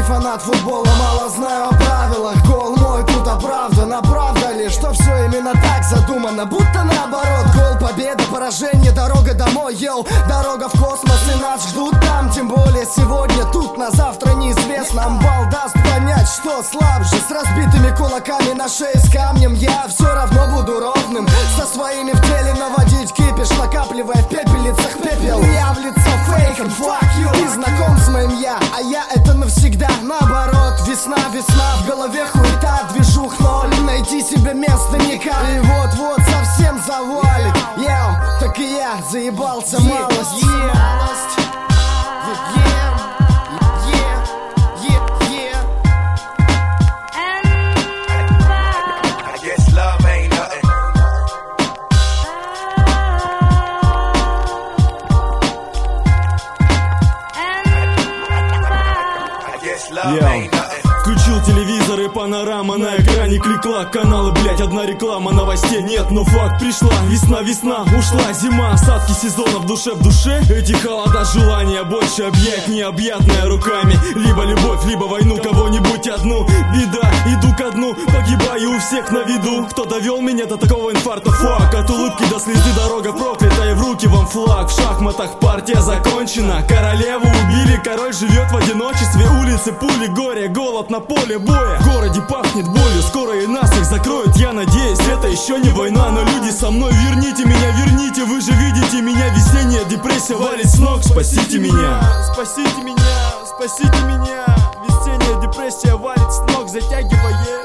фанат футбола, мало знаю о правилах. Гол мой тут оправдан, а правда ли, что все именно так задумано? Будто наоборот, гол, победа, поражение, дорога домой, йоу. Дорога в космос и нас ждут там. Тем более сегодня тут, на завтра неизвестно. Амбал даст понять, что слабже. С разбитыми кулаками на шее с камнем я все равно буду ровным. Со своими в теле наводить кипиш, накапливая в пепелицах пепел. Я в лицо фейком, fuck you. Ты знаком с моим я, а я это навсегда. Наоборот, весна, весна, в голове хуета, движух ноль. Найти себе место никак. И вот-вот совсем завалит. Йоу, так и я заебался малость. Включил телевизор и панорама на экране клик-клак. Каналы, блять, одна реклама, новостей нет, но факт пришла. Весна, весна, ушла зима, осадки сезона в душе. Эти холода, желания больше объять необъятное руками. Либо любовь, либо войну, кого-нибудь одну. Беда, иду ко дну, погибаю у всех на виду. Кто довел меня до такого инфаркта, фак. От улыбки до слезы дорога проклятая, в руки вам флаг. В шахматах партия закончена, королеву убили, король живет в одиночестве. Улицы, пули, горе, голод на поле боя. В городе пахнет болью, скоро и нас их закроют. Я надеюсь, это еще не война, но люди со мной. Верните меня, верните, вы же видите меня. Весенняя депрессия валит с ног, спасите меня. Спасите меня, спасите меня. Весенняя депрессия валит с ног, затягивая.